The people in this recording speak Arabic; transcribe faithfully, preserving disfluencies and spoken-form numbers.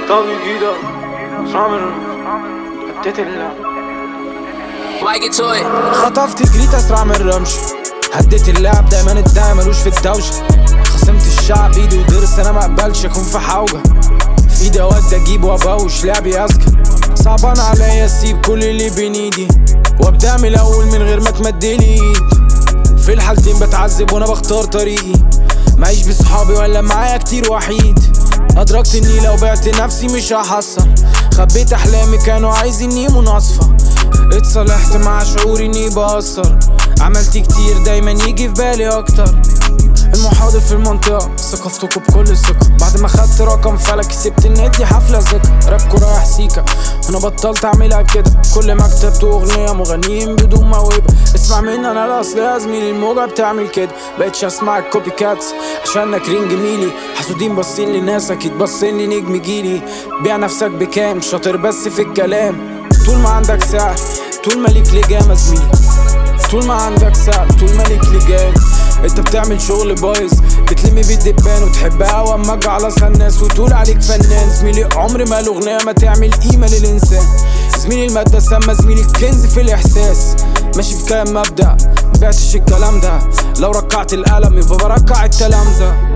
طب جديدة سامر هديت اللعب خطفت جريت اسرع من رمش. هديت اللعب دايما الداعي ملوش في الدوشة. خصمت الشعب ايدي ودرس انا مقبلش اكون في حوجة. في ايدي اود اجيب وابوش لعبي اذكى. صعبان عليا اسيب كل اللي بين ايدي وابدا من الاول من غير ما تمدلي ايد. في الحالتين بتعذب وانا بختار طريقي. معيش بصحابي ولا معايا كتير وحيد. ادركت اني لو بعت نفسي مش هحصل. خبيت احلامي كانوا عايزيني مناصفة. اتصالحت مع شعوري اني بقصر. عملت كتير دايما يجي في بالي اكتر. المحاضر في المنطقة ثقفتكوا بكل ثقة. بعد ما خدت رقم فلكي سبت النادي حفلة ذكر. رابكوا رايح سيكا انا بطلت اعملها كده. كل ما كتبت اغنية مغنيين بدون موهبة. اسمع مني انا الاصل يا زميلي الموجة بتعمل كده. بقيتش اسمع الكوبي كاتس عشان ناكرين جميلي. حسودين باصين لناس اكيد باصين لنجم جيلي. بيع نفسك بكام شاطر بس في الكلام. طول ما عندك سعر طول ما ليك لجام يا زميلي. طول ما عندك سعر طول ما ليك لجام. انت بتعمل شغل بايظ بتلمي بيه الدبان وتحبها واما جعلصها الناس وتقول عليك فنان. زميلي عمر ما الاغنيه ما تعمل قيمه للانسان. زميلي الماده سامه زميلي الكنز في الاحساس. ماشي في كلام مبدأ مبعتش الكلام ده. لو ركعت القلم يبقى بركع التلامذه.